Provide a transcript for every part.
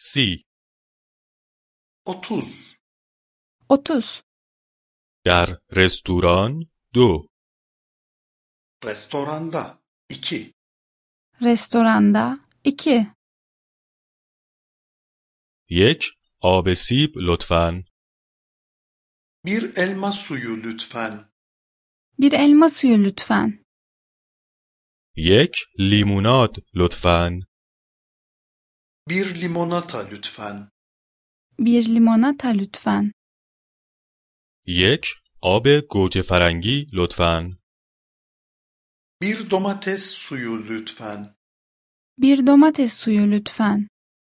30. 30. 30. در رستوران 2. Restoranda 2. Restoranda 2. یک آب سیب لطفاً. Bir elma suyu lütfen. Bir elma suyu lütfen. یک لیموناد لطفاً. Bir limonata lütfen. Bir limonata lütfen. یک آب گوجه فرنگی لطفاً. Bir domates suyu lütfen. Bir domates suyu lütfen.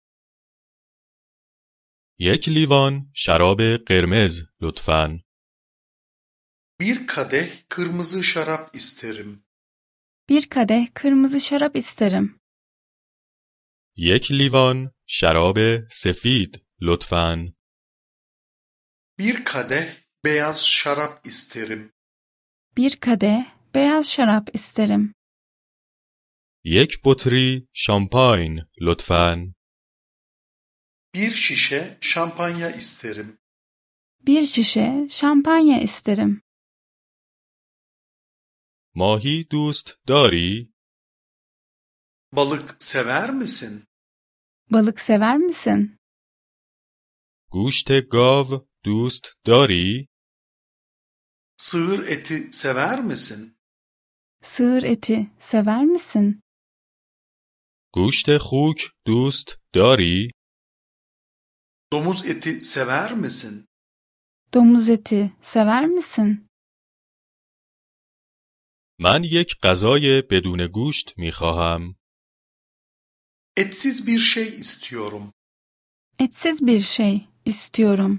یک لیوان شراب قرمز لطفاً. Bir kadeh kırmızı şarap isterim. Bir kadeh kırmızı şarap isterim. یک لیوان شراب سفید لطفاً. Bir kadeh beyaz şarap isterim. Bir kadeh beyaz şarap isterim. یک بطری شامپاین لطفاً. Bir şişe şampanya isterim. Bir şişe şampanya isterim. ماهی دوست داری؟ Balık sever misin? Balık sever misin? گوشت گاو دوست داری؟ Sığır eti sever misin? Sığır eti sever misin? گوشت خوک دوست داری؟ Domuz eti sever misin? Domuz eti sever misin? من یک غذای بدون گوشت می خواهم. Etsiz bir şey istiyorum. Etsiz bir şey istiyorum.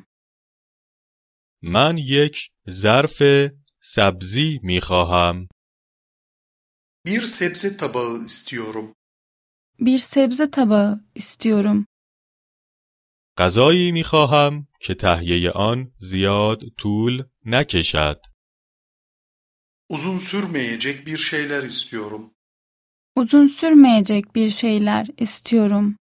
من یک ظرف سبزی می خواهم. Bir sebze tabağı istiyorum. Bir sebze tabağı istiyorum. غذایی می خواهم که تهیه آن زیاد طول نکشد. Uzun sürmeyecek bir şeyler istiyorum. Uzun sürmeyecek bir şeyler istiyorum.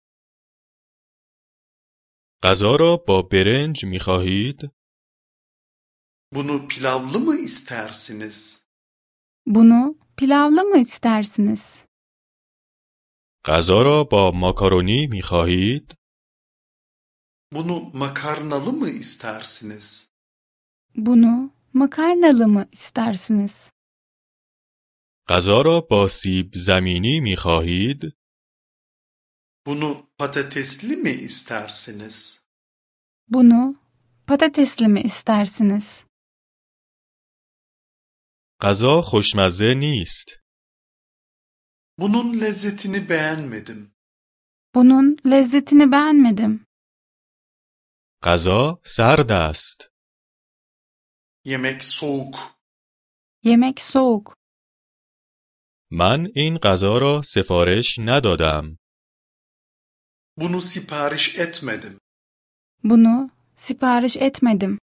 غذا را با برنج می خواهید؟ Bunu pilavlı mı istersiniz? Bunu pilavlı mı istersiniz? غذا را با ماکارونی می خواهید؟ Bunu makarnalı mı istersiniz? Bunu makarnalı mı istersiniz? غذا را با سیب زمینی می خواهید؟ Bunu patatesli mi istersiniz? Bunu patatesli mi istersiniz? غذا خوشمزه نیست. Bunun lezzetini beğenmedim. Bunun lezzetini beğenmedim. غذا سرد است. Yemek soğuk. Yemek soğuk. من این غذا را سفارش ندادم. Bunu sipariş etmedim. Bunu sipariş etmedim.